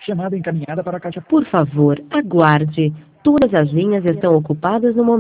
Chamada encaminhada para a caixa. Por favor, aguarde. Todas as linhas estão ocupadas no momento.